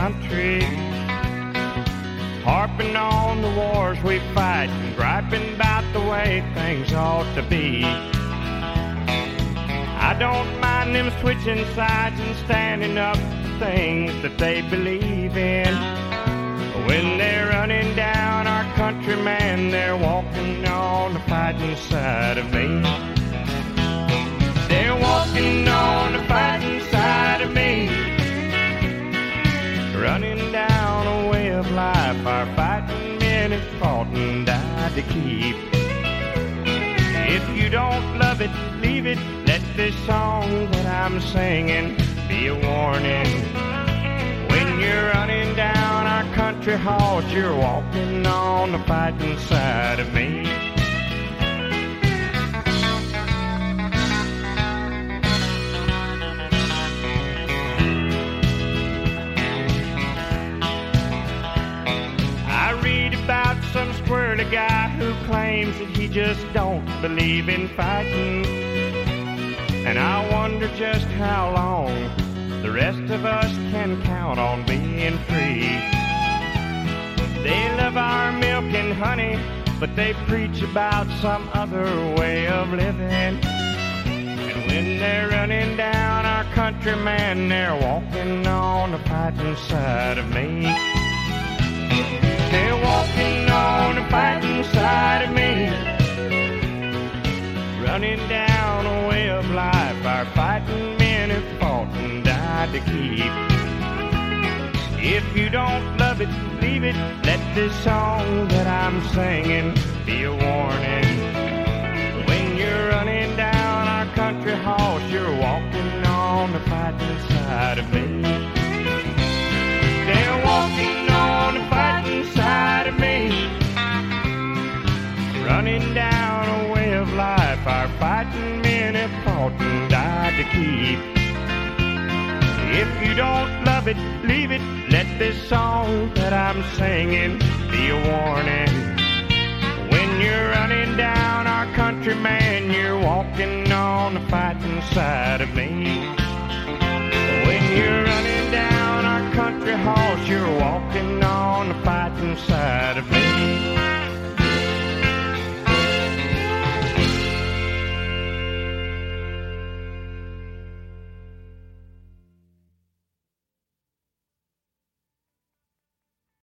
country, harping on the wars we fight and griping about the way things ought to be. I don't mind them switching sides and standing up for things that they believe in. But when they're running down our country, man, they're walking on the fighting side of me. They're walking on the fighting side of me, running down a way of life our fighting men have fought and died to keep. If you don't love it, leave it. Let this song that I'm singing be a warning. When you're running down our country horse, you're walking on the fighting side of me. Some squirrely guy who claims that he just don't believe in fighting. And I wonder just how long the rest of us can count on being free. They love our milk and honey, but they preach about some other way of living. And when they're running down our country, man, they're walking on the fighting side of me. They're walking on the fighting side of me, running down a way of life our fighting men have fought and died to keep. If you don't love it, leave it. Let this song that I'm singing be a warning. When you're running down our country horse, you're walking on the fighting side of me. They're walking on the fighting side of me, running down a way of life our fighting men have fought and died to keep. If you don't love it, leave it. Let this song that I'm singing be a warning. When you're running down our country, man, you're walking on the fighting side of me. When you're running down our country horse, you're walking on the fighting side of me.